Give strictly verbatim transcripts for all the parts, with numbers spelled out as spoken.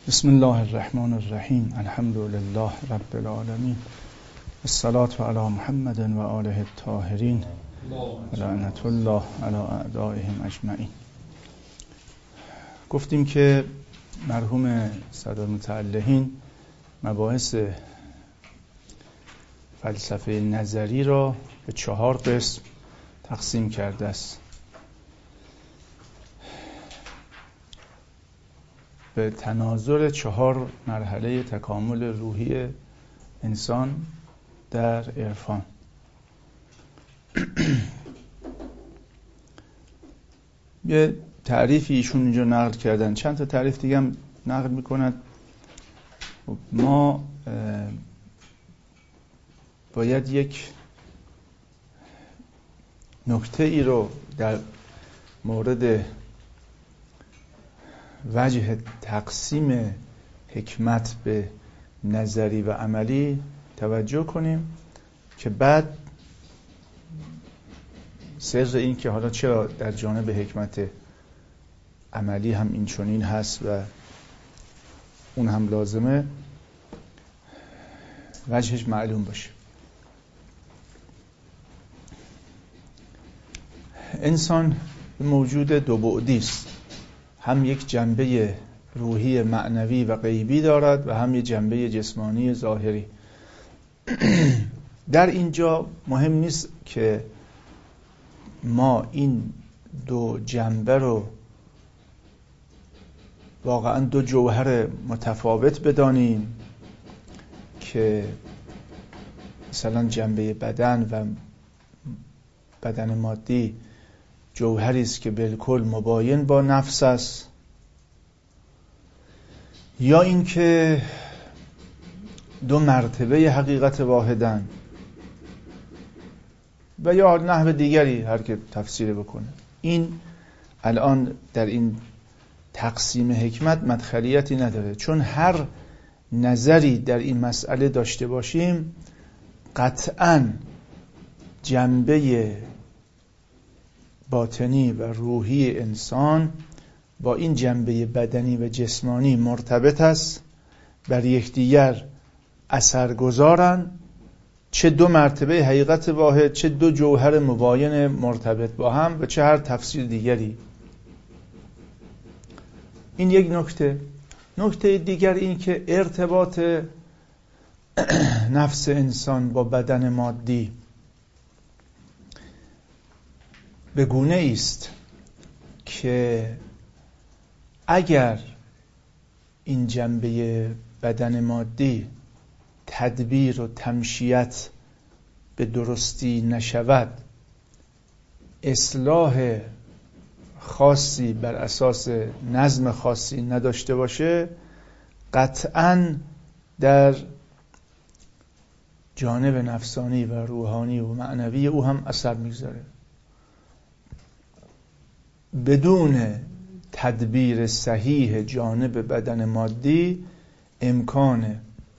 بسم الله الرحمن الرحیم. الحمد لله رب العالمین. الصلاة علی محمد و آله الطاهرین و لعنت الله علی اعدائهم اجمعین. گفتیم که مرحوم سعدالمتعلحین مباحث فلسفه نظری را به چهار قسم تقسیم کرده است. به تناظر چهار مرحله تکامل روحی انسان در عرفان. یه تعریفی ایشون اینجا نقل کردن، چند تا تعریف دیگه هم نقل میکنند. ما باید یک نکته ای رو در مورد وجه تقسیم حکمت به نظری و عملی توجه کنیم که بعد سر این که حالا چرا در جانب حکمت عملی هم این چنین هست و اون هم لازمه وجهش معلوم باشه. انسان موجود دو بعدی است، هم یک جنبه روحی معنوی و غیبی دارد و هم یک جنبه جسمانی ظاهری. در اینجا مهم نیست که ما این دو جنبه رو واقعا دو جوهر متفاوت بدانیم که مثلا جنبه بدن و بدن مادی جوهری است که بالکل مباین با نفس است، یا اینکه دو مرتبه حقیقت واحدن، و یا نحو دیگری هر که تفسیر بکنه. این الان در این تقسیم حکمت مدخلیتی نداره، چون هر نظری در این مسئله داشته باشیم قطعاً جنبه باطنی و روحی انسان با این جنبه بدنی و جسمانی مرتبط است، بر یکدیگر اثرگذارن، چه دو مرتبه حقیقت واحد، چه دو جوهر مباین مرتبط با هم و چه هر تفسیر دیگری. این یک نکته. نکته دیگر این که ارتباط نفس انسان با بدن مادی به گونه است که اگر این جنبه بدن مادی تدبیر و تمشیت به درستی نشود، اصلاح خاصی بر اساس نظم خاصی نداشته باشه، قطعاً در جانب نفسانی و روحانی و معنوی او هم اثر میگذاره. بدون تدبیر صحیح جانب بدن مادی امکان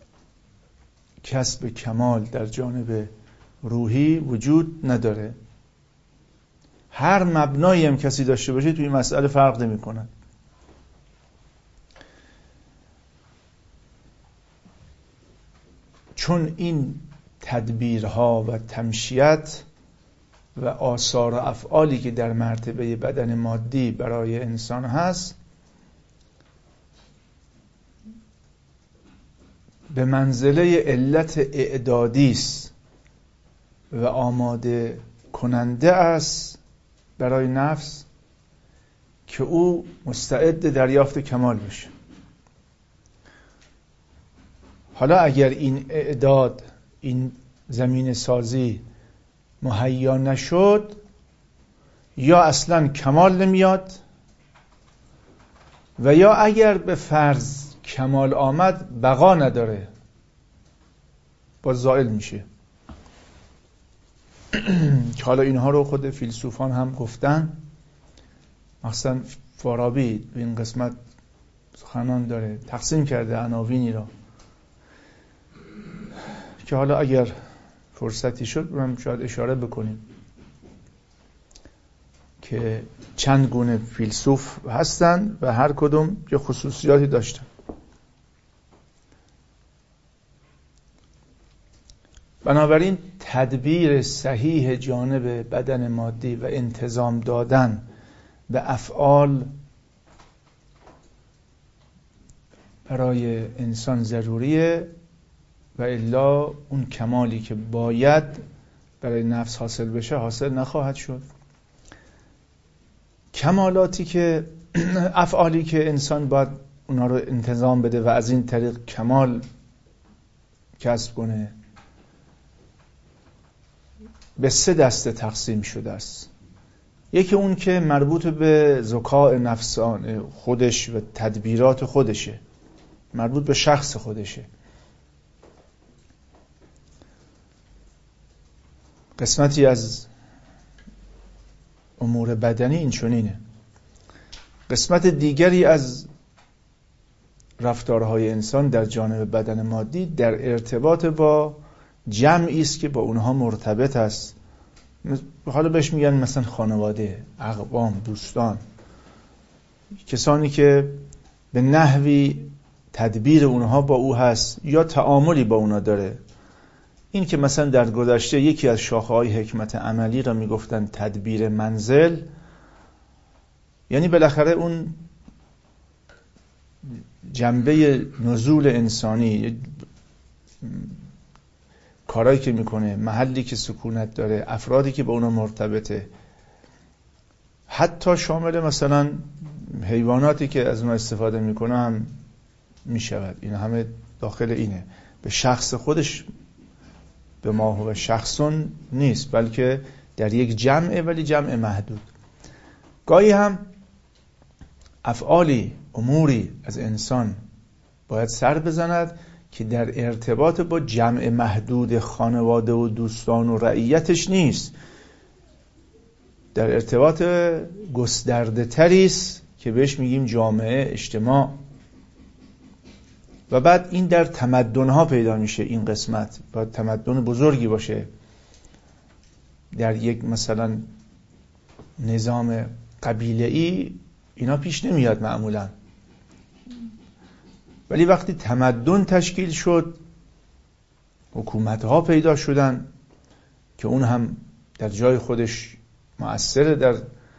کسب کمال در جانب روحی وجود نداره. هر مبنایی هم کسی داشته باشه توی این مسئله فرق نمی کند. چون این تدبیرها و تمشیت و آثار و افعالی که در مرتبه بدن مادی برای انسان هست به منزله علت اعدادی است و آماده کننده است برای نفس که او مستعد دریافت کمال بشه. حالا اگر این اعداد، این زمین سازی مهیا نشد، یا اصلا کمال نمیاد، و یا اگر به فرض کمال آمد بقا نداره، باز زائل میشه. که حالا اینها رو خود فیلسوفان هم گفتن، مثلا فارابی به این قسمت سخنان داره، تقسیم کرده عناوینی را که حالا اگر فرصتی شد من شاید اشاره بکنیم که چند گونه فیلسوف هستند و هر کدوم یه خصوصیاتی داشتن. بنابراین تدبیر صحیح جانب بدن مادی و انتظام دادن به افعال برای انسان ضروریه و الا اون کمالی که باید برای نفس حاصل بشه حاصل نخواهد شد. کمالاتی که افعالی که انسان باید اونا رو انتظام بده و از این طریق کمال کسب کنه به سه دسته تقسیم شده است. یکی اون که مربوط به ذکاء نفسان خودش و تدبیرات خودشه، مربوط به شخص خودشه. قسمتی از امور بدنی این چنینه. قسمت دیگری از رفتارهای انسان در جانب بدن مادی در ارتباط با جمعی است که با اونها مرتبط است. حالا بهش میگن مثلا خانواده، اقوام، دوستان، کسانی که به نحوی تدبیر اونها با او هست یا تعاملی با اونا داره. این که مثلا در گذشته یکی از شاخه‌های حکمت عملی را میگفتن تدبیر منزل، یعنی بالاخره اون جنبه نزول انسانی، کارهایی که میکنه، محلی که سکونت داره، افرادی که با اونا مرتبطه، حتی شامل مثلا حیواناتی که از اونها استفاده میکنه هم میشود. این همه داخل اینه. به شخص خودش به ما هو شخصون نیست، بلکه در یک جمعه، ولی جمع محدود. گاهی هم افعالی، اموری از انسان باید سر بزند که در ارتباط با جمع محدود خانواده و دوستان و رعیتش نیست، در ارتباط گسترده تری است که بهش میگیم جامعه، اجتماع. و بعد این در تمدن‌ها پیدا میشه. این قسمت باید تمدن بزرگی باشه. در یک مثلا نظام قبیله‌ای اینا پیش نمیاد معمولا، ولی وقتی تمدن تشکیل شد، حکومت‌ها پیدا شدن که اون هم در جای خودش مؤثره در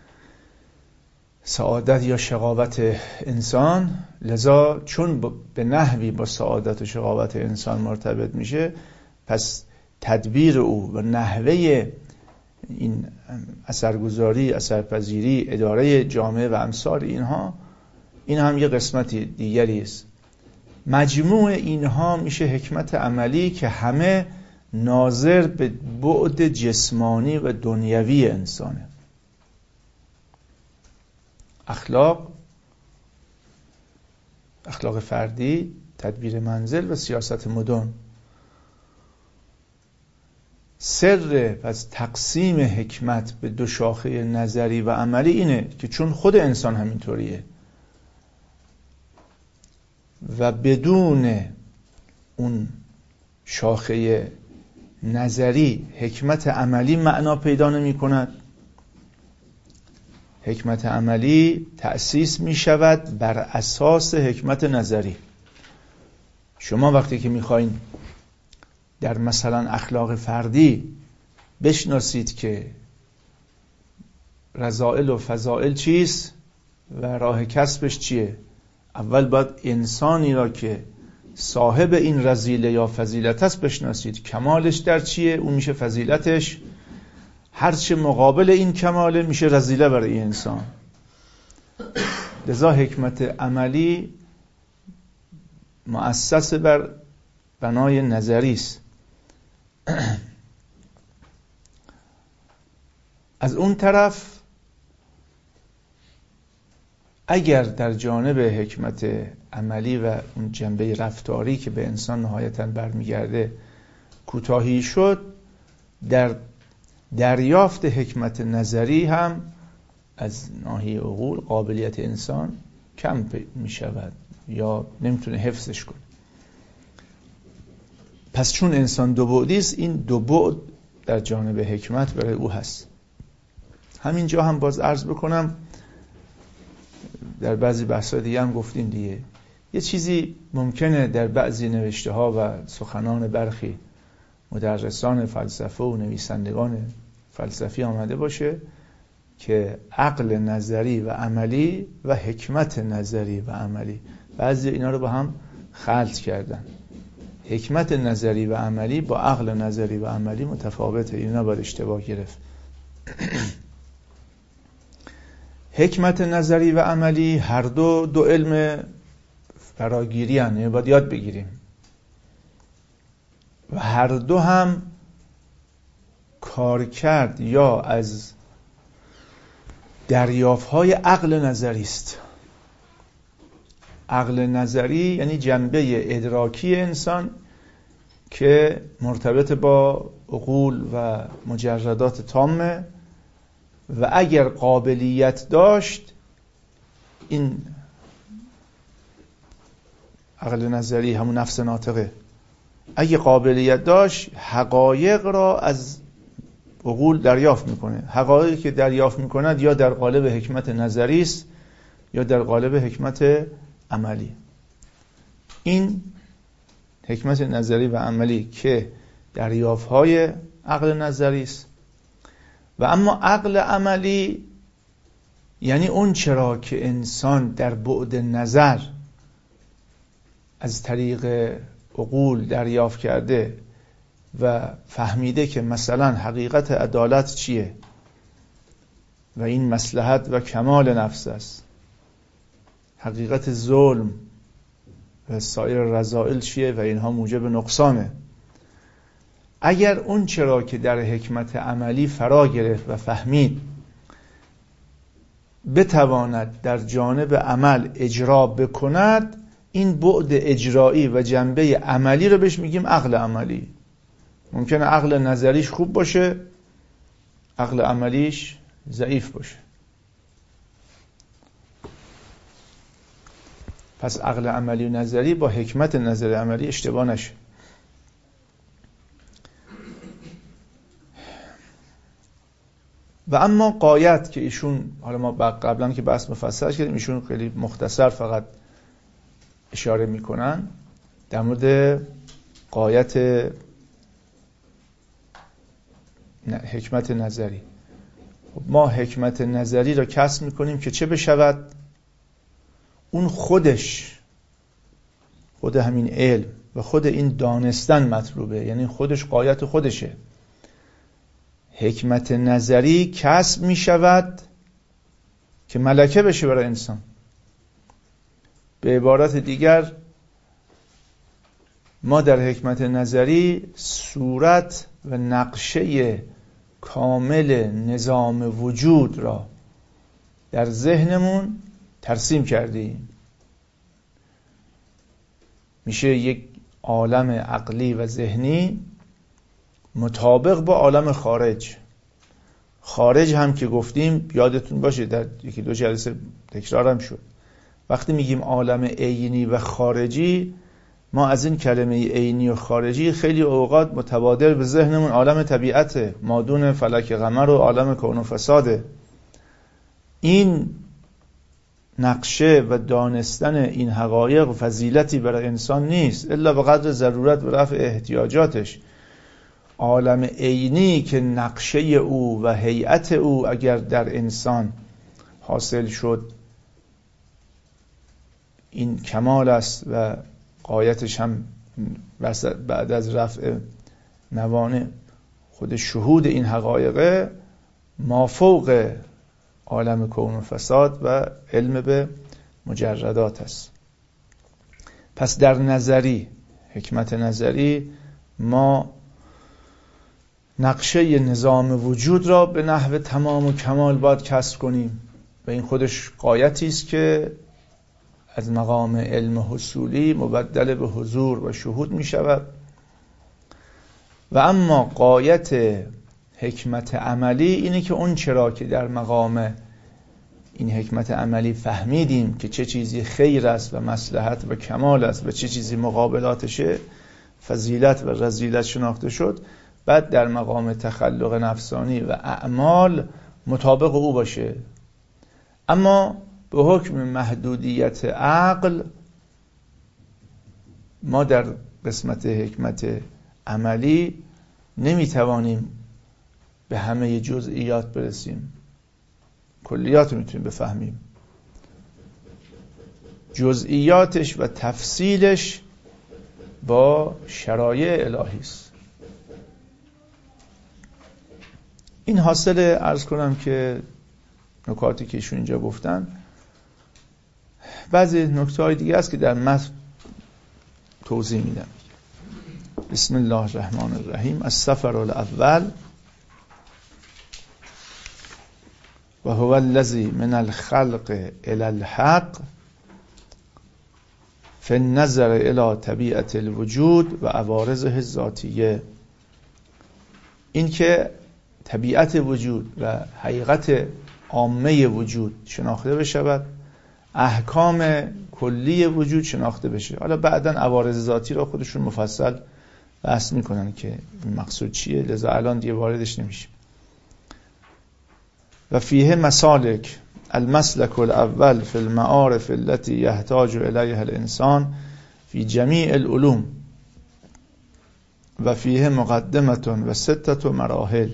سعادت یا شقاوت انسان. لذا چون به نحوی با سعادت و شقاوت انسان مرتبط میشه، پس تدبیر او و نحوه این اثرگذاری، اثرپذیری، اداره جامعه و امثال اینها، این هم یه قسمتی دیگری است. مجموع اینها میشه حکمت عملی که همه ناظر به بعد جسمانی و دنیوی انسانه. اخلاق، اخلاق فردی، تدبیر منزل و سیاست مدن. سر پس تقسیم حکمت به دو شاخه نظری و عملی اینه که چون خود انسان همینطوریه و بدون اون شاخه نظری حکمت عملی معنا پیدا نمی کند. حکمت عملی تأسیس می شود بر اساس حکمت نظری. شما وقتی که می خواین در مثلا اخلاق فردی بشناسید که رذائل و فضائل چیست و راه کسبش چیه، اول باید انسانی را که صاحب این رذیله یا فضیلت است بشناسید. کمالش در چیه؟ اون میشه فضیلتش. هرچه مقابل این کماله میشه رذیله برای این انسان. لذا حکمت عملی مؤسس بر بنای نظری است. از اون طرف اگر در جانب حکمت عملی و اون جنبه رفتاری که به انسان نهایتاً برمیگرده کوتاهی شد، در دریافت حکمت نظری هم از ناحیه عقول قابلیت انسان کم می شود یا نمیتونه حفظش کنه. پس چون انسان دو بعدی است، این دو بعد در جانب حکمت برای او هست. همینجا هم باز عرض بکنم، در بعضی بحث‌ها دیگه هم گفتیم دیگه، یه چیزی ممکنه در بعضی نوشته ها و سخنان برخی مدرسان فلسفه و نویسندگان فلسفی آمده باشه که عقل نظری و عملی و حکمت نظری و عملی، بعضی اینا رو با هم خلط کردن. حکمت نظری و عملی با عقل نظری و عملی متفاوته، اینا باید اشتباه گرفت. حکمت نظری و عملی هر دو دو علم فراگیری هستند، یعنی باید یاد بگیریم و هر دو هم کار کرد یا از دریافت‌های عقل نظری است. عقل نظری یعنی جنبه ادراکی انسان که مرتبط با عقول و مجردات تامه و اگر قابلیت داشت، این عقل نظری همون نفس ناطقه، اگه قابلیت داشت حقایق را از عقول دریافت میکنه. حقایقی که دریافت میکند یا در قالب حکمت نظری است یا در قالب حکمت عملی. این حکمت نظری و عملی که دریافت‌های عقل نظری است. و اما عقل عملی یعنی اون چرا که انسان در بعد نظر از طریق عقول دریافت کرده و فهمیده که مثلا حقیقت عدالت چیه و این مصلحت و کمال نفس است، حقیقت ظلم و سایر رذائل چیه و اینها موجب نقصانه. اگر اون چرا که در حکمت عملی فرا گرفت و فهمید بتواند در جانب عمل اجرا بکند، این بعد اجرایی و جنبه عملی رو بهش میگیم عقل عملی. ممکنه عقل نظریش خوب باشه، عقل عملیش ضعیف باشه. پس عقل عملی و نظری با حکمت نظری عملی اشتباه نشه. و اما غایت که ایشون، حالا ما قبلا که بحث مفصل کردیم، ایشون خیلی مختصر فقط اشاره میکنن در مورد غایت حکمت نظری. ما حکمت نظری را کسب میکنیم که چه بشود؟ اون خودش، خود همین علم و خود این دانستن مطلوبه، یعنی خودش غایت خودشه. حکمت نظری کسب میشود که ملکه بشه برای انسان. به عبارت دیگر ما در حکمت نظری صورت و نقشه کامل نظام وجود را در ذهنمون ترسیم کردیم. میشه یک عالم عقلی و ذهنی مطابق با عالم خارج. خارج هم که گفتیم یادتون باشه در یکی دو جلسه تکرارم شد، وقتی میگیم عالم عینی و خارجی، ما از این کلمه عینی و خارجی خیلی اوقات متبادر به ذهنمون عالم طبیعته، مادون فلک قمر و عالم کون و فساده. این نقشه و دانستن این حقایق فضیلتی برای انسان نیست الا به قدر ضرورت و رفع احتیاجاتش. عالم عینی که نقشه او و هیئت او اگر در انسان حاصل شد، این کمال است و غایتش هم بعد از رفع موانع خود شهود این حقایق مافوق عالم کون و فساد و علم به مجردات است. پس در نظری، حکمت نظری، ما نقشه نظام وجود را به نحو تمام و کمال باید کسب کنیم و این خودش غایتی است که از مقام علم حصولی مبدل به حضور و شهود می شود. و اما غایت حکمت عملی اینه که اون چرا که در مقام این حکمت عملی فهمیدیم که چه چیزی خیر است و مصلحت و کمال است و چه چیزی مقابلاتشه، فضیلت و رذیلت شناخته شد، بعد در مقام تخلق نفسانی و اعمال مطابق او باشه. اما به حکم محدودیت عقل ما در قسمت حکمت عملی نمیتوانیم به همه جزئیات برسیم. کلیات رو میتونیم بفهمیم، جزئیاتش و تفصیلش با شرایع الهی است. این حاصل عرض کنم که نکاتی که ایشون اینجا گفتن، بعضی نکته‌های دیگه است که در متن توضیح میدم. بسم الله الرحمن الرحیم. السفر الاول و هو الذی من الخلق الی الحق فی النظر الی طبیعت الوجود و عوارضه الذاتیه. این که طبیعت وجود و حقیقت عامه وجود شناخته بشود، احکام کلی وجود شناخته بشه. حالا بعداً عوارض ذاتی را خودشون مفصل بحث میکنن که مقصود چیه، لذا الان دیگه واردش نمیشه. و فیه مسالک المسلک الاول فی المعارف التي يحتاج الیها الانسان فی جمیع العلوم و فیه مقدمة و ستة مراحل.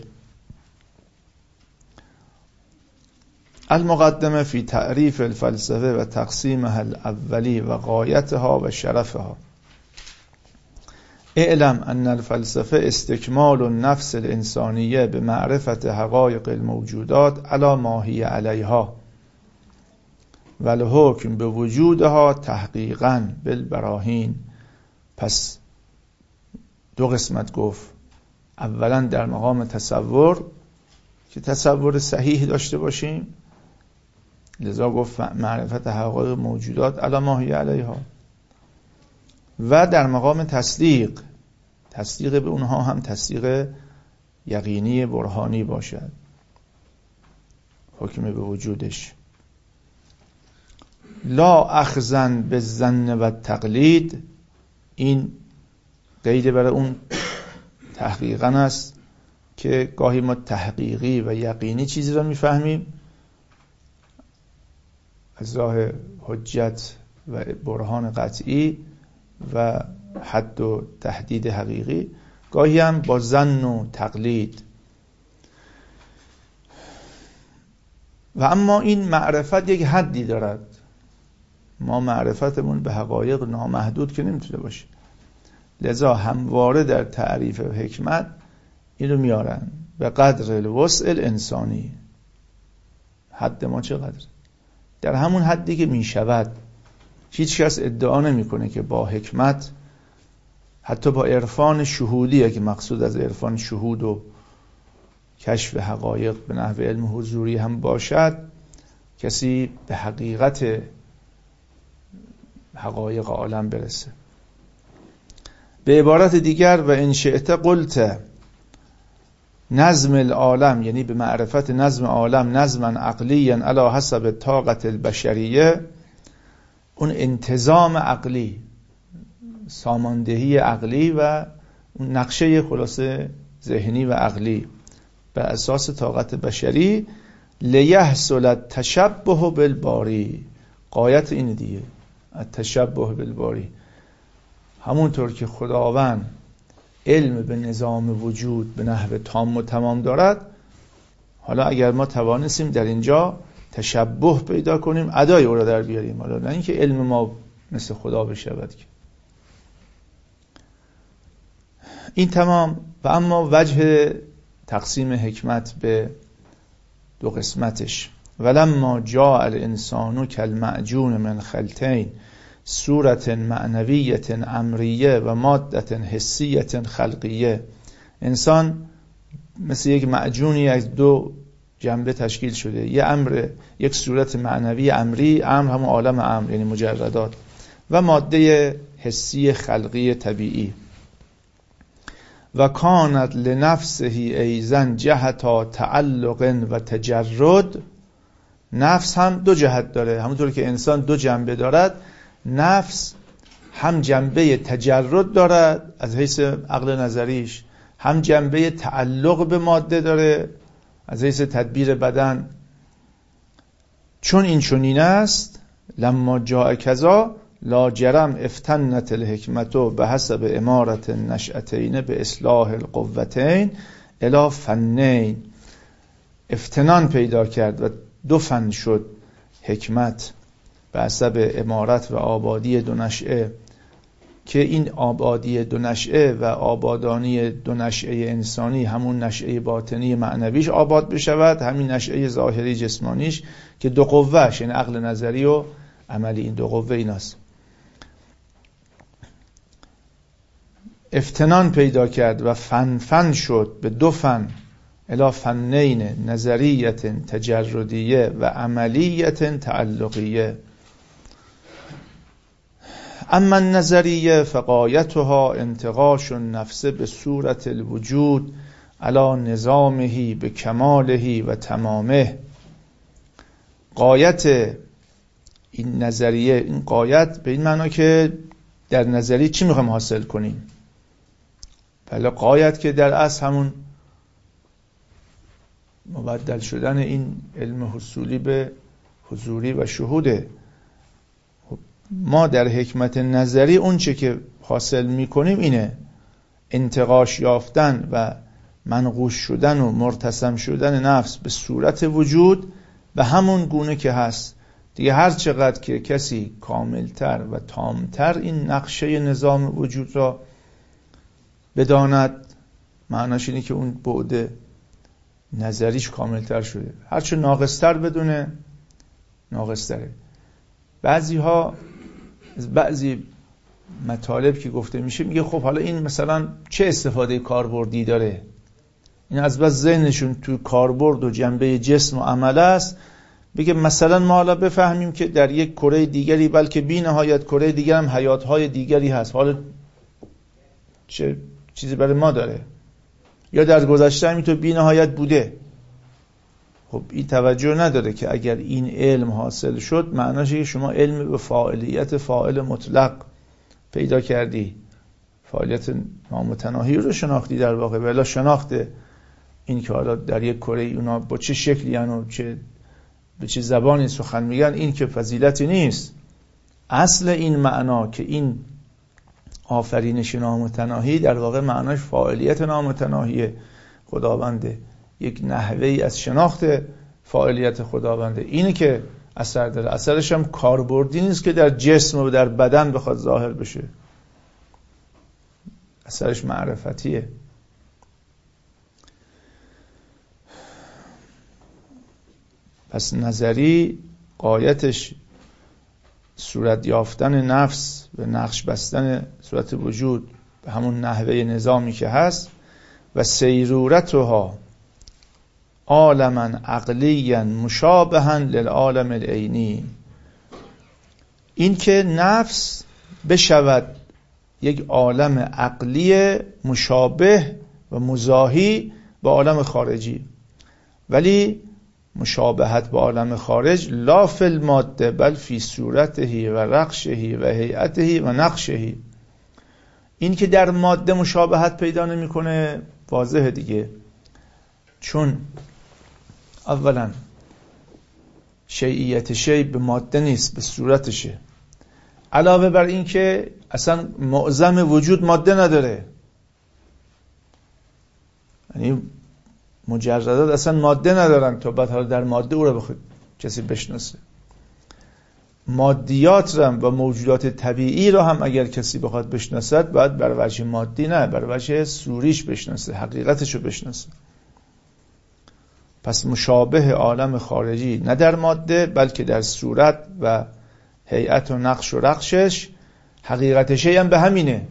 المقدمه فی تعریف الفلسفه و تقسیمها الاولی و غایتها و شرفها. اعلم ان الفلسفه استکمال النفس الانسانیه به معرفت حقایق الموجودات علی ما هی علیها و الحکم به وجودها تحقیقاً بالبراهین. پس دو قسمت گفت. اولا در مقام تصور که تصور صحیح داشته باشیم، لذا گفت معرفت حقایق موجودات علی ما هی علیها. و در مقام تصدیق، تصدیق به اونها هم تصدیق یقینی برهانی باشد، حکم به وجودش. لا اخذن به ظن و تقلید، این قید برای اون تحقیقاً است که گاهی ما تحقیقی و یقینی چیزی را میفهمیم از راه حجت و برهان قطعی و حد و تحدید حقیقی، گاهی هم با ظن و تقلید. و اما این معرفت یک حدی دارد. ما معرفتمون به حقایق نامحدود که نمیتونه باشه، لذا همواره در تعریف و حکمت اینو میارن به قدر الوسع الانسانی. حد ما چقدر؟ در همون حدی که میشود. هیچ کس ادعا نمیکنه که با حکمت، حتی با عرفان شهودیه که مقصود از عرفان شهود و کشف حقایق به نحو علم حضوری هم باشد، کسی به حقیقت حقایق عالم برسه. به عبارت دیگر و ان شئت قلت نظم العالم، یعنی به معرفت نظم عالم نظما عقلیا علی حسب طاقت البشریه، اون انتظام عقلی، ساماندهی عقلی و اون نقشه خلاصه ذهنی و عقلی بر اساس طاقت بشری، لیحصل التشبه بالباری. غایت این دیگه، التشبه بالباری. همونطور که خداوند علم به نظام وجود به نحو تام و تمام دارد، حالا اگر ما توانستیم در اینجا تشبه پیدا کنیم، ادای او را در بیاریم، حالا نه اینکه علم ما مثل خدا بشود که. این تمام. و اما وجه تقسیم حکمت به دو قسمتش، ولما جاء الانسان کالمعجون من خلطین صورت معنویت امریه و مادت حسیت خلقیه. انسان مثل یک معجونی از دو جنبه تشکیل شده، یک امر، یک صورت معنوی امری، امر همون عالم امر یعنی مجردات، و ماده حسی خلقی طبیعی. و کانت لنفسه ایزن جهتا تعلق و تجرد. نفس هم دو جهت داره، همونطور که انسان دو جنبه دارد، نفس هم جنبه تجرد دارد از حیث عقل نظریش، هم جنبه تعلق به ماده داره از حیث تدبیر بدن. چون این چنین است، لما جاء کذا لا جرم افتنت الحکمتو به حسب امارت نشأتین به اصلاح القوتین الی فنین. افتنان پیدا کرد و دو فن شد حکمت به حسب امارت و آبادی دو نشأه، که این آبادی دو نشأه و آبادانی دو نشأه انسانی همون نشأه باطنی معنویش آباد بشود، همین نشأه ظاهری جسمانیش که دو قوهش، یعنی عقل نظری و عملی، این دو قوه ایناست. افتنان پیدا کرد و فن فن شد به دو فن الی فنین نظریت تجردیه و عملیت تعلقیه. اما النظریه فغایتها انتقاش النفس به صورت الوجود علی نظامه به کماله و تمامه. غایت این نظریه، این غایت به این معنا که در نظریه چی میخوایم حاصل کنیم، بله غایت که در اصل همون مبدل شدن این علم حصولی به حضوری و شهوده. ما در حکمت نظری اون چه که حاصل میکنیم اینه انتقاش یافتن و منقوش شدن و مرتسم شدن نفس به صورت وجود به همون گونه که هست دیگه. هر چقدر که کسی کاملتر و تامتر این نقشه نظام وجود را بداند، معناش اینه که اون بعد نظریش کاملتر شده. هرچه ناقصتر بدونه ناقصتره. بعضی ها بعضی مطالب که گفته میشه میگه خب حالا این مثلا چه استفاده کاربردی داره، این از بس ذهنشون تو کاربرد و جنبه جسم و عمل است، بگه مثلا ما حالا بفهمیم که در یک کره دیگری بلکه بی نهایت کره دیگر هم حیاتهای دیگری هست، حالا چه چیزی برای ما داره، یا در گذشته همینطور بی نهایت بوده. خب این توجه نداره که اگر این علم حاصل شد معناشه که شما علم به فاعلیت فاعل مطلق پیدا کردی، فاعلیت نامتناهی رو شناختی در واقع. بلا شناخت این که حالا در یک کره اونا با چه شکلی و چه به چه زبانی سخن میگن این که فضیلتی نیست. اصل این معنا که این آفرینش نامتناهی در واقع معناش فاعلیت نامتناهی خداونده، یک نحوهی از شناخت فاعلیت خداونده، اینه که اثر داره. اثرش هم کاربردی نیست که در جسم و در بدن بخواد ظاهر بشه، اثرش معرفتیه. پس نظری غایتش صورت یافتن نفس و نقش بستن صورت وجود به همون نحوه نظامی که هست و سیرورتها عالما عقلیا مشابها للعالم العینی. این که نفس بشود یک عالم عقلی مشابه و مزاحی با عالم خارجی، ولی مشابهت با عالم خارج لا فی الماده بل فی صورته و رقشه و هیئته و نقشه. این که در ماده مشابهت پیدا نمیکنه واضحه دیگه، چون اولا شیعیت شیء به ماده نیست، به صورتشه. علاوه بر این که اصلا معظم وجود ماده نداره، یعنی مجردات اصلا ماده ندارن تا بعد حالا در ماده او رو بخواد کسی بشناسه. مادیات رو و موجودات طبیعی رو هم اگر کسی بخواد بشناسد باید بر وجه مادی نه، بر وجه صوریش بشناسه، حقیقتش رو بشناسه. پس مشابه عالم خارجی نه در ماده بلکه در صورت و هیئت و نقش و رقشش. حقیقت شیء هم به همینه،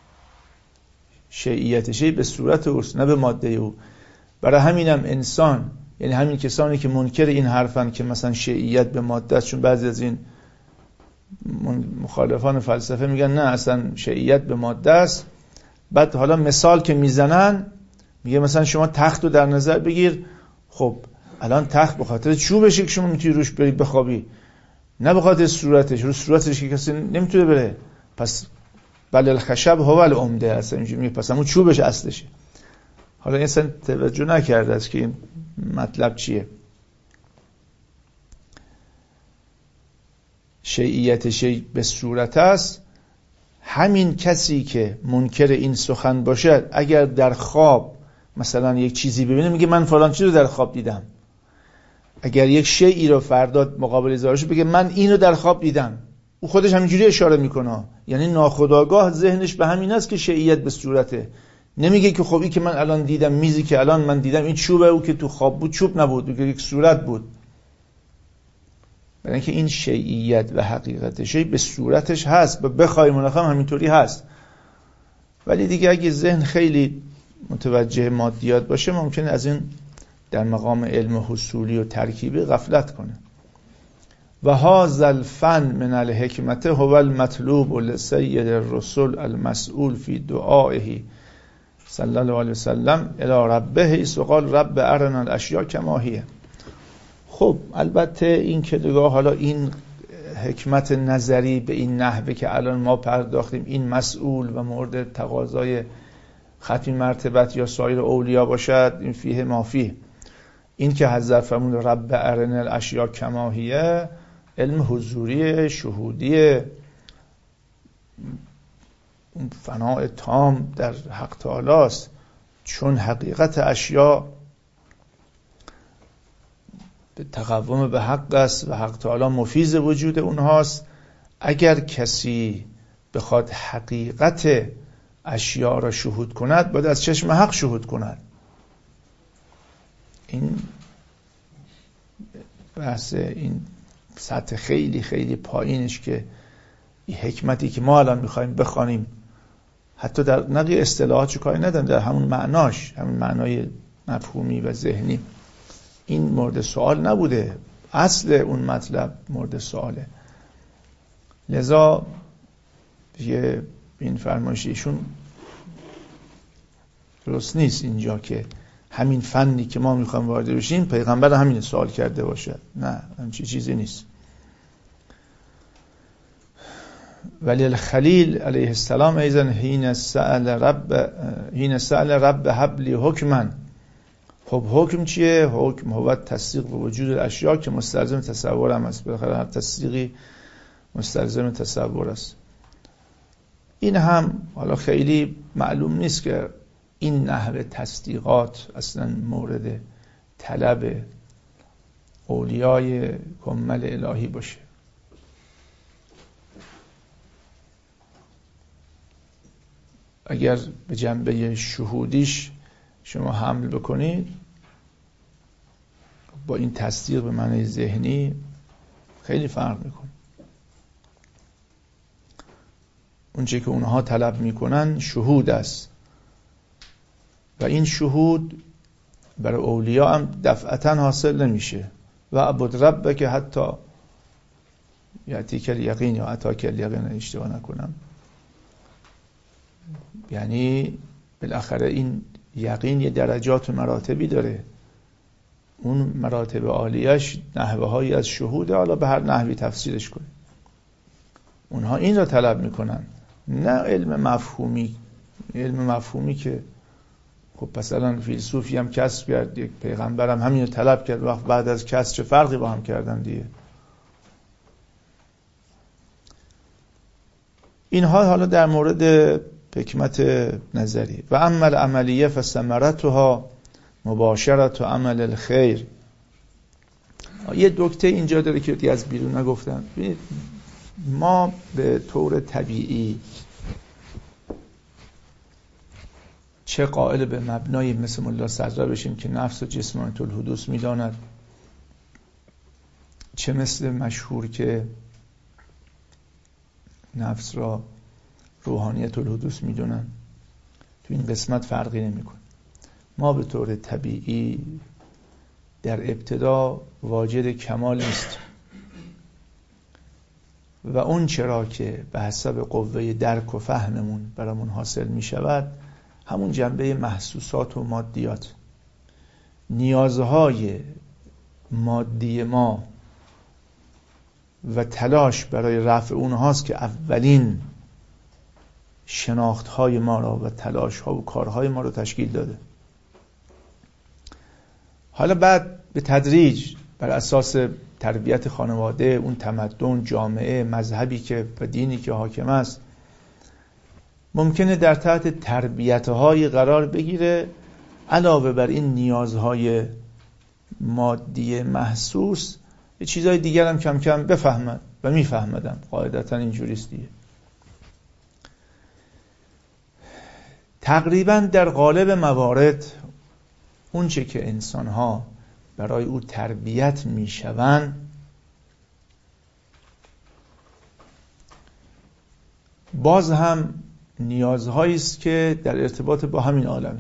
شیعیت شیء به صورت اوست نه به ماده او. برای همینم انسان، یعنی همین کسانی که منکر این حرفن که مثلا شیعیت به ماده است، چون بعضی از این مخالفان فلسفه میگن نه اصلا شیعیت به ماده است، بعد حالا مثال که میزنن میگه مثلا شما تخت رو در نظر بگیر، خب الان تخت به خاطر چوبشه که شما میتونی روش برید بخوابی، نه به خاطر صورتش. رو صورتش که کسی نمیتونه بره، پس بل الخشب هو العمده است، اینجوری میگه پس همون چوبش اصلشه. حالا این اصلا توجه نکرده است که این مطلب چیه. شیعیت شیع به صورت است، همین کسی که منکر این سخن باشد اگر در خواب مثلا یک چیزی ببینه میگه من فلان چیز رو در خواب دیدم. اگر یک شیعی رو فردا مقابل زارش بگه من اینو در خواب دیدم، او خودش همینجوری اشاره میکنه، یعنی ناخودآگاه ذهنش به همین است که شیعیت به صورته. نمیگه که خب این که من الان دیدم، میزی که الان من دیدم این چوبه، او که تو خواب بود چوب نبود، او که یک صورت بود. برای اینکه این شیعیت و حقیقت شیع به صورتش هست و بخوایم اونها همینطوری هست. ولی دیگه اگه ذهن خیلی متوجه مادیات باشه ممکنه از این در مقام علم حصولی و ترکیبی غفلت کنه. و هذا الفن من الحکمت هو المطلوب لسید الرسل المسئول فی دعائه صلی الله علیه وسلم الی ربه سقال رب ارنا الاشیاء کما هی. خب البته این که دیگه حالا این حکمت نظری به این نحوه که الان ما پرداختیم این مسئول و مورد تقاضای ختم مرتبت یا سایر اولیاء باشد، این فیه مافیه. این که حضرت فرمود رب ارنا الاشیاء کما هی علم حضوری شهودی اون فناء تام در حق تعالی است، چون حقیقت اشیاء به تقوم به حق است و حق تعالی مفیض وجود اونهاست. اگر کسی بخواد حقیقت اشیاء را شهود کند باید از چشم حق شهود کند. این بحث این سطح خیلی خیلی پایینش که این حکمتی که ما الان میخوایم بخوانیم حتی در نقی اصطلاحات چه کاری ندارم، در همون معناش، همون معنای مفهومی و ذهنی این مورد سوال نبوده، اصل اون مطلب مورد سواله. لذا یه این فرمایش ایشون درست نیست اینجا که همین فنی که ما میخوایم وارد بشیم پیغمبر همین سوال کرده باشه. نه، همچین چیزی نیست. ولی الخلیل علیه السلام ایضا حین سأل رب حین سأل رب هب لی حکما. خب حکم چیه؟ حکم هو تصدیق و وجود الاشیاء که مستلزم تصور هم است. بالاخره هر تصدیقی مستلزم تصور است. این هم حالا خیلی معلوم نیست که این نحوه تصدیقات اصلا مورد طلب اولیای کمل الهی باشه. اگر به جنبه شهودیش شما حمل بکنید با این تصدیق به معنی ذهنی خیلی فرق میکنه. اونچه که اونها طلب میکنن شهود است و این شهود برای اولیاء هم دفعتا حاصل نمیشه. و عبد ربک که حتی یأتیک الیقین یا اتاک الیقین، اشتباه نکنم، یعنی بالاخره این یقین یه درجات و مراتبی داره. اون مراتب عالیش نحوه هایی از شهوده، حالا به هر نحوی تفسیرش کنه. اونها این را طلب میکنن، نه علم مفهومی. علم مفهومی که خب مثلا فیلسوفی هم کسب کرد، یک پیغمبر هم همین رو طلب کرد، وقت بعد از کسب چه فرقی با هم کردن دیگه. اینها حالا در مورد حکمت نظری. و عمل عملیه فثمرتها مباشرت و عمل الخیر. یه نکته اینجا داره که دیگه از بیرون نگفتم. ما به طور طبیعی چه قائل به مبنای مثل ملا صدرا بشیم که نفس و جسمانیت الحدوث میداند، چه مثل مشهور که نفس را روحانیت الحدوث میدونن، تو این قسمت فرقی نمیکنه. ما به طور طبیعی در ابتدا واجد کمال نیست و اون چرا که به حسب قوه درک و فهممون برامون حاصل میشود همون جنبه محسوسات و مادیات، نیازهای مادی ما و تلاش برای رفع اونهاست که اولین شناختهای ما را و تلاشها و کارهای ما را تشکیل داده. حالا بعد به تدریج بر اساس تربیت خانواده، اون تمدن، جامعه، مذهبی که و دینی که حاکم است، ممکنه در تحت تربیت‌های قرار بگیره. علاوه بر این نیازهای مادی محسوس یه چیزای دیگر هم کم کم بفهمد و میفهمدم. قاعدتا اینجوریست دیگه. تقریبا در قالب موارد اون چه که انسان‌ها برای او تربیت میشوند باز هم نیازهایی است که در ارتباط با همین عالمه،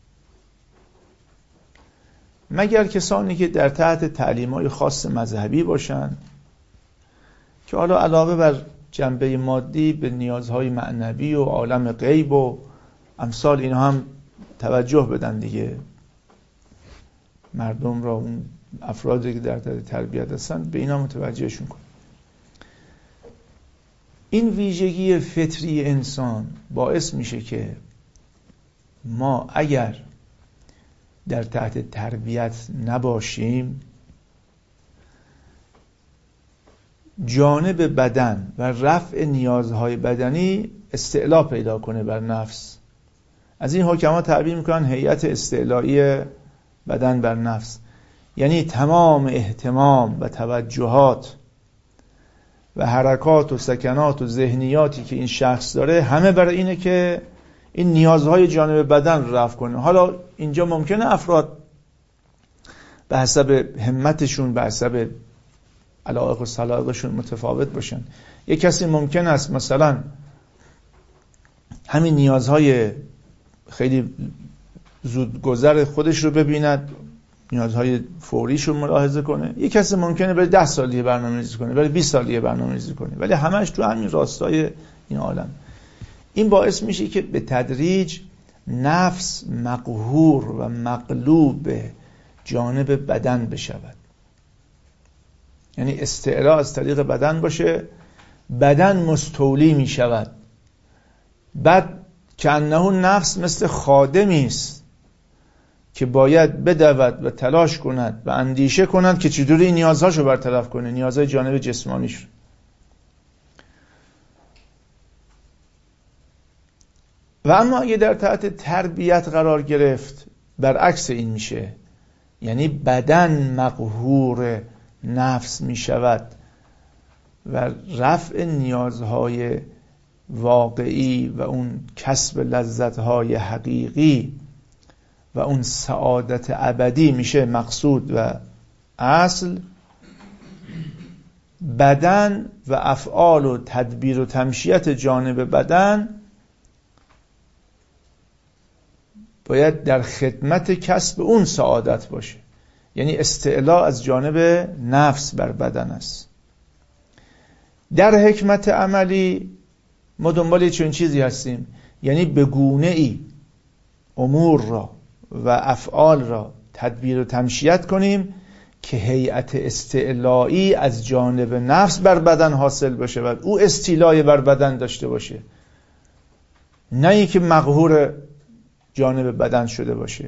مگر کسانی که در تحت تعلیم‌های خاص مذهبی باشند که حالا علاوه بر جنبه مادی به نیازهای معنوی و عالم غیب و امثال اینها هم توجه بدن دیگه. مردم را، اون افرادی که در تحت تربیت هستند، به اینا متوجهشون کن. این ویژگی فطری انسان باعث میشه که ما اگر در تحت تربیت نباشیم، جانب بدن و رفع نیازهای بدنی استعلا پیدا کنه بر نفس. از این حکما تعبیر میکنن هیئت استعلایی بدن بر نفس، یعنی تمام اهتمام و توجهات و حرکات و سکنات و ذهنیاتی که این شخص داره همه برای اینه که این نیازهای جانب بدن رو رفع کنه. حالا اینجا ممکنه افراد به حسب همتشون، به حسب علایق و سلایقشون متفاوت باشن. یک کسی ممکن است مثلا همین نیازهای خیلی زودگذر خودش رو ببیند، نیازهای فوریش رو ملاحظه کنه. یک کسی ممکنه برای ده سالیه برنامه‌ریزی کنه، برای بیست سالیه برنامه‌ریزی کنه، ولی همش تو همین راستای این عالم. این باعث میشه که به تدریج نفس مقهور و مغلوب جانب بدن بشود، یعنی استعلا از طریق بدن باشه، بدن مستولی میشود. بعد کأنه نفس مثل خادمی است که باید بدود و تلاش کند و اندیشه کند که چطوری این نیازهاشو برطرف کنه، نیازهای جانب جسمانیش. و اما اگه در تحت تربیت قرار گرفت، برعکس این میشه، یعنی بدن مقهور نفس میشود و رفع نیازهای واقعی و اون کسب لذتهای حقیقی و اون سعادت ابدی میشه مقصود و اصل. بدن و افعال و تدبیر و تمشیت جانب بدن باید در خدمت کسب اون سعادت باشه، یعنی استعلا از جانب نفس بر بدن است. در حکمت عملی ما دنبال چون چیزی هستیم، یعنی به گونه ای امور را و افعال را تدبیر و تمشیت کنیم که هیئت استعلایی از جانب نفس بر بدن حاصل بشه و او استیلای بر بدن داشته باشه، نه اینکه مقهور جانب بدن شده باشه.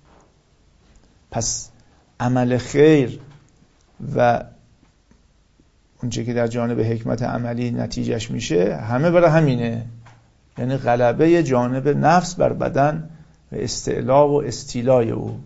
پس عمل خیر و اونچه که در جانب حکمت عملی نتیجهش میشه همه برای همینه، یعنی غلبه جانب نفس بر بدن و استعلا و استیلای او.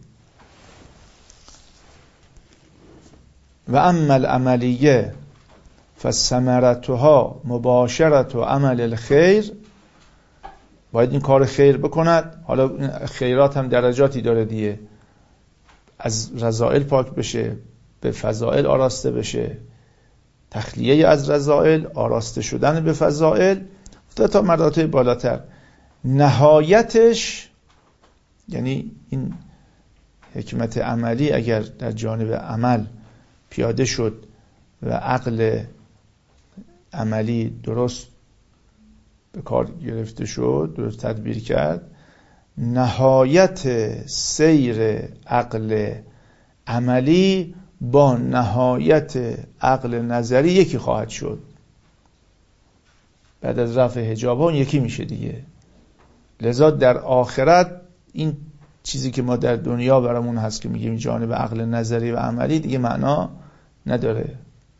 و اما العملیه فثمرتها مباشرت و عمل الخیر، باید این کار خیر بکند. حالا خیرات هم درجاتی داره دیگه، از رذائل پاک بشه، به فضائل آراسته بشه، تخلیه از رذائل، آراسته شدن به فضائل تا مراتب بالاتر. نهایتش یعنی این حکمت عملی اگر در جانب عمل پیاده شد و عقل عملی درست به کار گرفته شد، درست تدبیر کرد، نهایت سیر عقل عملی با نهایت عقل نظری یکی خواهد شد. بعد از رفع حجاب ها اون یکی میشه دیگه. لذا در آخرت این چیزی که ما در دنیا برامون هست که میگیم جانب عقل نظری و عملی دیگه معنا نداره.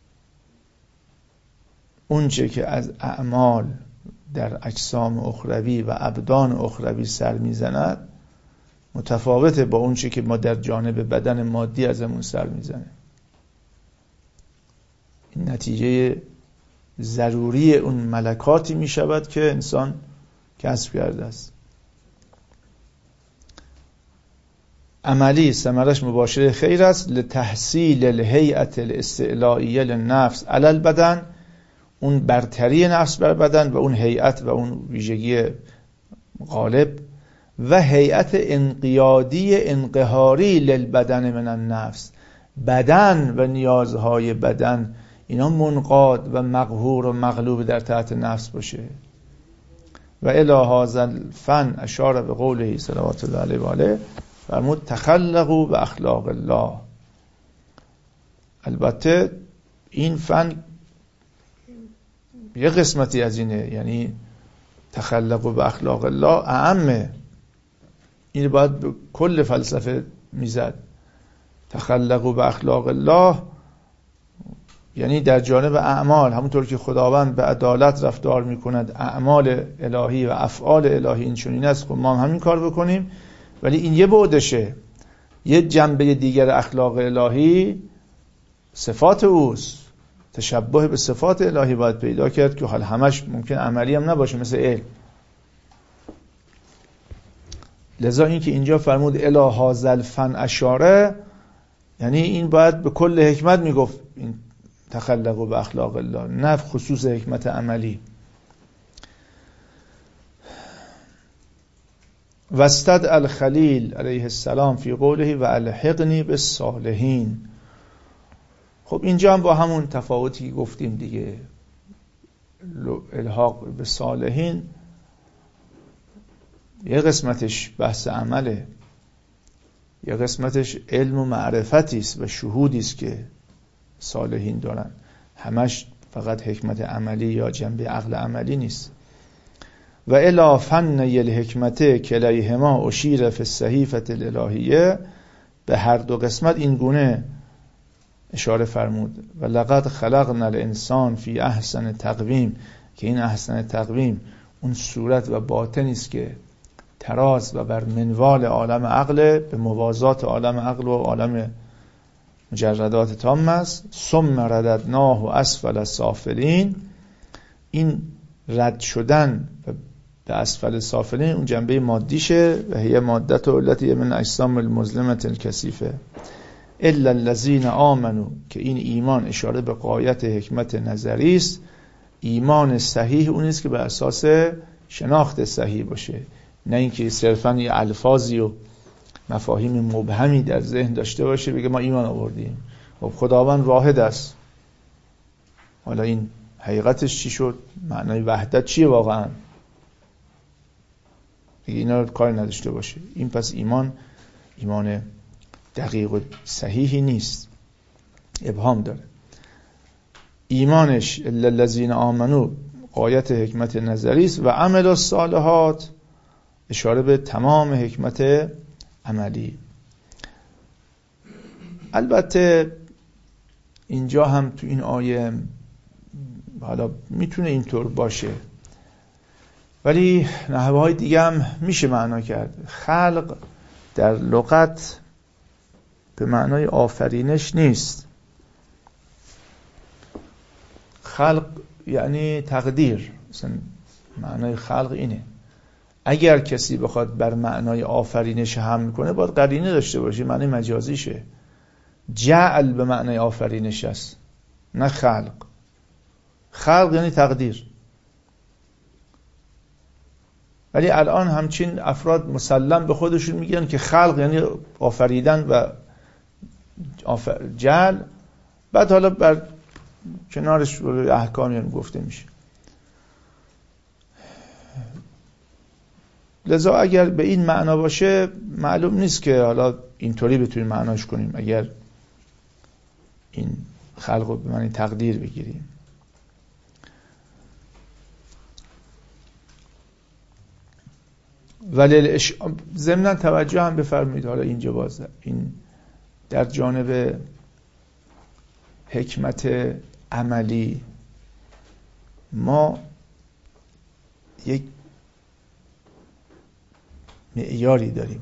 اون چه که از اعمال در اجسام اخروی و ابدان اخروی سر میزند متفاوته با اون چه که ما در جانب بدن مادی ازمون سر میزنه. این نتیجه ضروری اون ملکاتی میشود که انسان کسب کرده است. عملی ثمرش مباشر خیر است. لتحصیل الهیئة الاستعلائیه للنفس علی البدن، اون برتری نفس بر بدن و اون هیئت و اون ویژگی غالب و هیئت انقیادی انقهاری للبدن من النفس، بدن و نیازهای بدن اینا منقاد و مقهور و مغلوب در تحت نفس باشه. و الی هذا الفن اشار به قوله صلوات الله علیه و آله فرمود تخلقوا به اخلاق الله. البته این فن یه قسمتی از اینه، یعنی تخلقوا به اخلاق الله اعمه، این باید به کل فلسفه میزد. تخلقوا به اخلاق الله یعنی در جانب اعمال، همونطور که خداوند به عدالت رفتار میکند، اعمال الهی و افعال الهی این چنین است، خب ما هم همین کار بکنیم. ولی این یه بعدشه. یه جنبه دیگر اخلاق الهی صفات اوست، تشبه به صفات الهی باید پیدا کرد که حال همش ممکن عملی هم نباشه، مثل علم. لذا این که اینجا فرمود الی هذا الفن اشاره، یعنی این باید به کل حکمت میگفت این تخلقوا به اخلاق الله، نه خصوص حکمت عملی. وستد الخلیل علیه السلام فی قوله و الحقنی بالصالحین. خب اینجا هم با همون تفاوتی گفتیم دیگه، الحاق به صالحین یه قسمتش بحث عمله، یه قسمتش علم و معرفتی است و شهودی است که صالحین دارن، همش فقط حکمت عملی یا جنبه عقل عملی نیست. و الی فن الحکمت کلیهما اشیر فی الصحیفه الالهیه، به هر دو قسمت این گونه اشاره فرمود. و لقد خلقنا الانسان فی احسن تقویم، که این احسن تقویم اون صورت و باطنی است که تراز و بر منوال عالم عقل، به موازات عالم عقل و عالم مجردات تام است. ثم رددناه اسفل السافلین، این رد شدن به اسفل سافلین اون جنبه مادیشه. و هی مادت و علتی من اجسام المظلمت الکثیفه الا الذین آمنوا، که این ایمان اشاره به غایت حکمت نظری است. ایمان صحیح اون است که بر اساس شناخت صحیح باشه، نه اینکه صرفاً یه الفاظی و مفاهیم مبهمی در ذهن داشته باشه بگه ما ایمان آوردیم. خب خداوند واحد است، حالا این حقیقتش چی شد؟ معنای وحدت چیه واقعاً؟ دیگه اینا رو کار نداشته باشه. این پس ایمان ایمان دقیق و صحیحی نیست، ابهام داره. ایمانش الا الذین آمنوا غایت حکمت نظری است. و عمل الصالحات اشاره به تمام حکمت عملی. البته اینجا هم تو این آیه حالا میتونه اینطور باشه، ولی نحوه های دیگه هم میشه معنا کرد. خلق در لغت به معنای آفرینش نیست. خلق یعنی تقدیر، مثلا معنای خلق اینه. اگر کسی بخواد بر معنای آفرینش حمل کنه باید قرینه داشته باشه، معنی مجازیشه. جعل به معنای آفرینش است، نه خلق. خلق یعنی تقدیر. ولی الان همچین افراد مسلم به خودشون میگن که خلق یعنی آفریدن و آفر... جعل، بعد حالا بر کنارش احکامی هم گفته میشه. لذا اگر به این معنا باشه معلوم نیست که حالا اینطوری بتونیم معناش کنیم، اگر این خلق رو به معنی تقدیر بگیریم. ولی ضمن توجه هم بفرمایید، حالا اینجا باز این در جانب حکمت عملی ما یک معیاری داریم.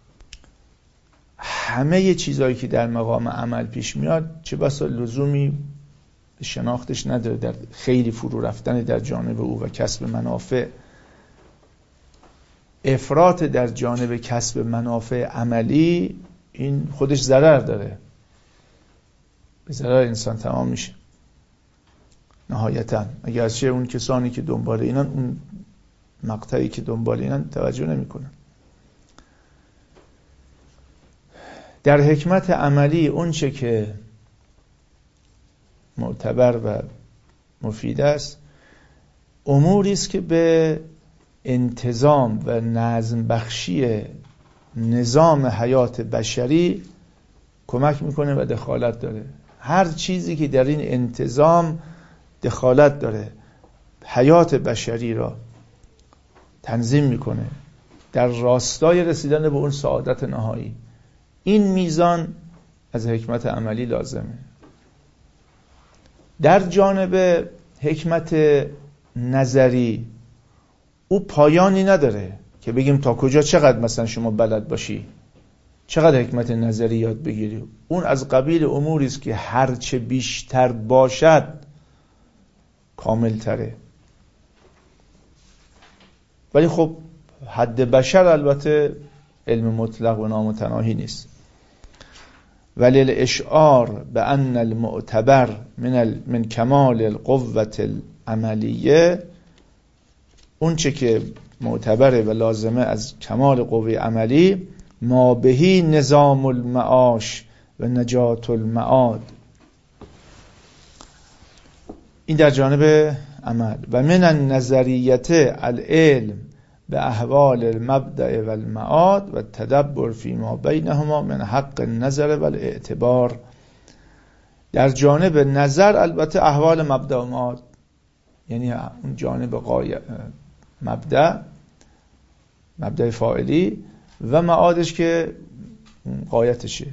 همه چیزایی که در مقام عمل پیش میاد چه بسا لزومی به شناختش نداره، در خیلی فرو رفتن در جانب او و کسب منافع. افراط در جانب کسب منافع عملی این خودش ضرر داره، به ضرر انسان تمام میشه نهایتا، اگرچه اون کسانی که دنبال اینن، اون مقطعی که دنبال اینن توجه نمی کنن. در حکمت عملی اون چه که معتبر و مفید است اموری است که به انتظام و نظم بخشی نظام حیات بشری کمک میکنه و دخالت داره. هر چیزی که در این انتظام دخالت داره، حیات بشری را تنظیم میکنه در راستای رسیدن به اون سعادت نهایی، این میزان از حکمت عملی لازمه. در جانب حکمت نظری او پایانی نداره که بگیم تا کجا چقدر مثلا شما بلد باشی، چقدر حکمت نظری یاد بگیری. اون از قبیل اموری است که هرچه بیشتر باشد کامل تره. ولی خب حد بشر البته علم مطلق و نامتناهی نیست. ولی الاشعار به ان المعتبر من, من کمال القوة العملیه، اون چه که معتبره و لازمه از کمال قوه عملی، ما بهی نظام المعاش و نجات المعاد، این در جانب عمل. و من النظریت العلم به احوال المبدأ و المعاد و تدبر فی ما بینهما من حق النظر و الاعتبار. در جانب نظر البته احوال مبدأ و معاد، یعنی اون جانب قایه مبدأ، مبدأ فاعلی و معادش که غایتشه،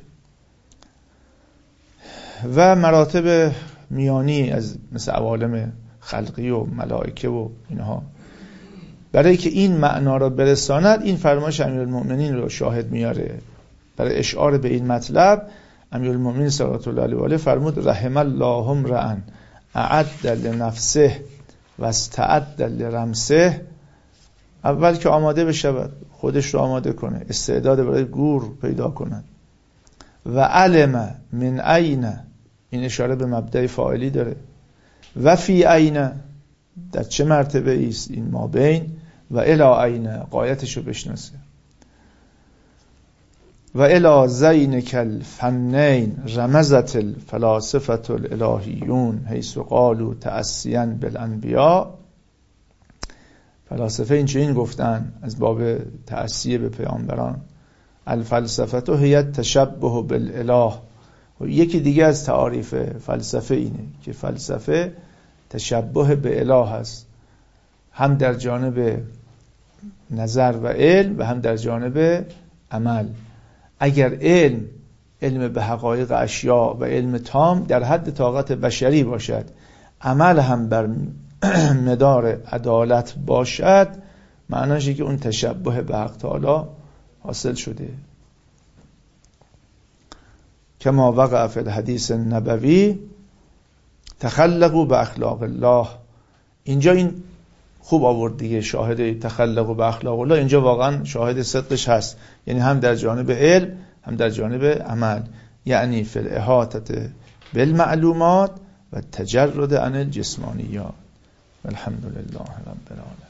و مراتب میانی از مثل عوالم خلقی و ملائکه و اینها. برای که این معنا را برساند این فرمایش امیرالمؤمنین رو شاهد میاره. برای اشعار به این مطلب امیرالمؤمنین صلوات الله علیه و آله فرمود رحم الله امرأ اعد لنفسه و استعد لرمسه. اول که آماده بشود، خودش رو آماده کنه، استعداد برای گور پیدا کند. و علم من عین، این اشاره به مبدأ فاعلی داره. و فی عین، در چه مرتبه است این ما بین، و الی عین، غایتش رو بشناسه. و الی زین کل فنین رمزت الفلاسفه الالهیون حیث قالوا تأسیا بالانبیاء. فلاسفه این چه این گفتن از باب تأسیه به پیامبران، الفلسفه هی تشبه بالاله. یکی دیگه از تعاریف فلسفه اینه که فلسفه تشبه به اله هست، هم در جانب نظر و علم و هم در جانب عمل. اگر علم علم به حقایق اشیاء و علم تام در حد طاقت بشری باشد، عمل هم بر مدار عدالت باشد، معناشه که اون تشبه به حق تعالی حاصل شده. کما وقع فی الحدیث النبوی تخلقوا به اخلاق الله. اینجا این خوب آورد دیگه، شاهد تخلقوا به اخلاق الله، اینجا واقعا شاهد صدقش هست، یعنی هم در جانب علم هم در جانب عمل، یعنی فی الاحاطه بالمعلومات و تجرد عن الجسمانیات. الحمد لله رب العالمین.